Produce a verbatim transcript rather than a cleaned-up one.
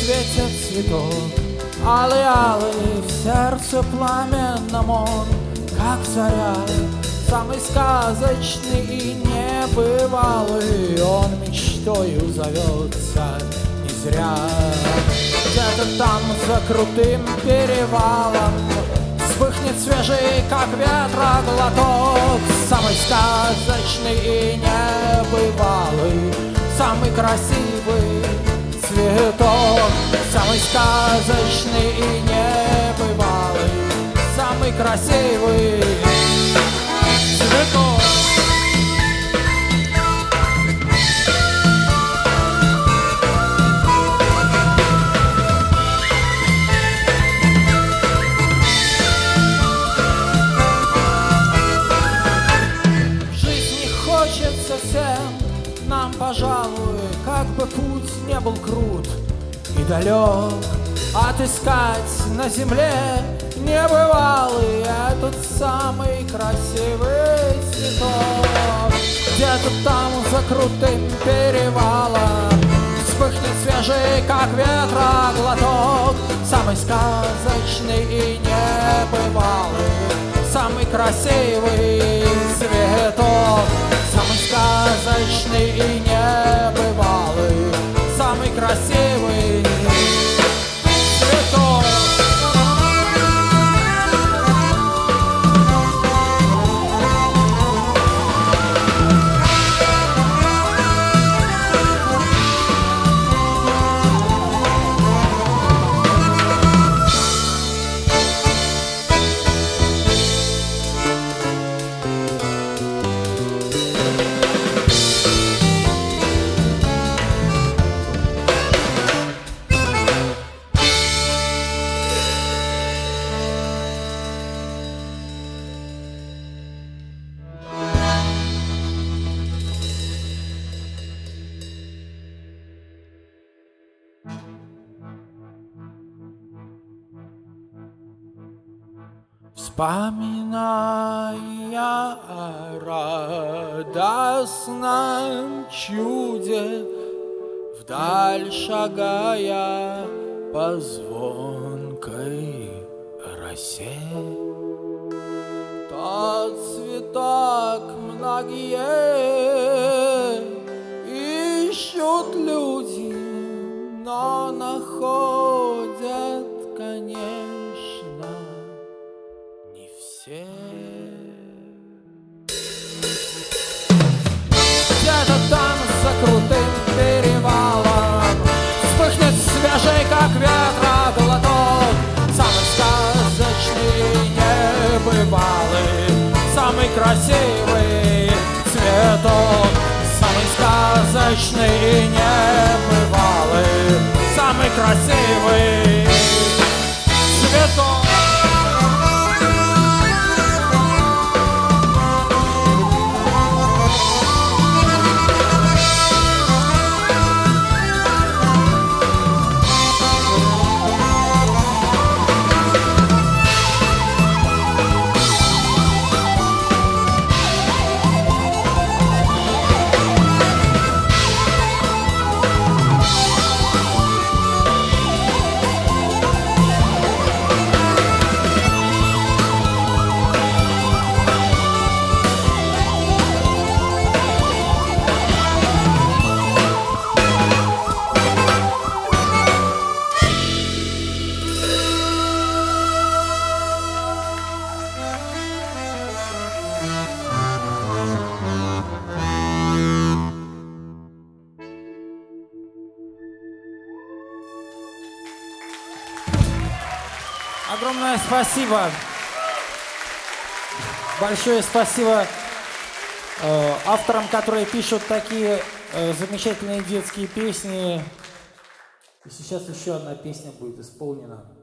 светит цветок, алый-алый в сердце пламенном он, как заря, самый сказочный и небывалый. Он мечтою зовется не зря. Где-то там за крутым перевалом вспыхнет свежий, как ветра, глоток, самый сказочный и небывалый, самый красивый цветок, самый сказочный и небывалый, самый красивый цветок. Всем нам, пожалуй, как бы путь не был крут и далек, отыскать на земле небывалый этот самый красивый цветок. Где-то там за крутым перевалом вспыхнет свежий, как ветра, глоток, самый сказочный и небывалый, самый красивый цветок, самый сказочный и небывалый, самый красивый цветок. Вспоминая о радостном чуде, вдаль шагая по звонкой росе, тот цветок многие ищут люди, но находят, конечно, все. Где-то там за крутым перевалом вспыхнет свежий, как ветра, глоток, самый сказочный, небывалый, самый красивый цветок, самый сказочный и небывалый, самый красивый цветок. Огромное спасибо. Большое спасибо э, авторам, которые пишут такие э, замечательные детские песни. И сейчас еще одна песня будет исполнена.